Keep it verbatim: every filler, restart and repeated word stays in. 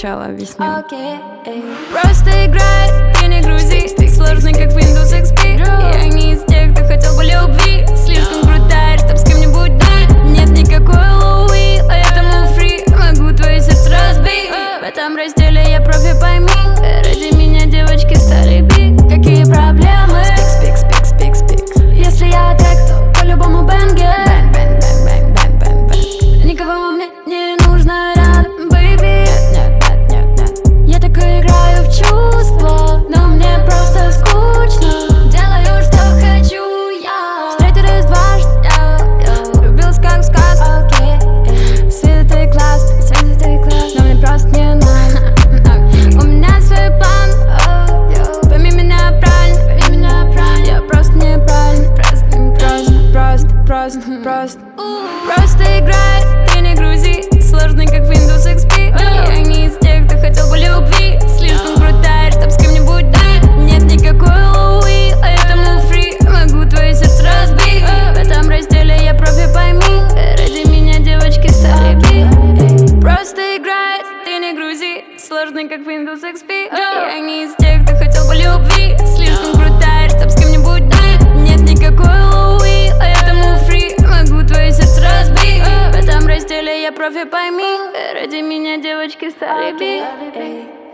сначала объясню. Okay, просто играй, ты не грузи. Сложный, как Windows икс пи. Я не из тех, кто хотел бы любви. Слишком крутая, чтоб с кем-нибудь быть. Нет никакой Луи, поэтому фри. Могу твое сердце разбить. В этом разделе я профи, пойми. Ради меня девочки стали бить. Какие проблемы? Спик, спик, спик, спик, спик. Если я трек, то по-любому бенгер. Бэнг, бэнг, бэнг, бэнг, бэнг, бэнг. Никого мне не нужно рядом, бэйби. Нет, нет, нет, нет. Я так и играю в чувства, но мне просто скучно. Делаю, что хочу я. Встретились дважды, я влюбилась как в сказку. Okay. Свет и класс, свет и класс, но мне просто не надо. У меня свой план, пойми меня правильно, пойми меня правильно. Я просто неправильно, просто, просто, просто, просто, просто. Просто играй, ты не грузи. Сложный, как Windows икс пи. Я не из тех, кто хотел бы любви. Слишком крутая, чтоб с кем-нибудь быть. Нет никакой Луи, поэтому фри. Могу твое сердце разбить. В этом разделе я профи, пойми. Ради меня девочки стали бить. Просто играй, ты не грузи. Сложный, как Windows икс пи. Я не из тех, кто хотел бы любви. Слишком крутая, чтоб с кем-нибудь быть. Нет никакой Луи, поэтому фри. Могу твое сердце разбить. В этом разделе я профи, пойми. Ради меня девочки стали бить.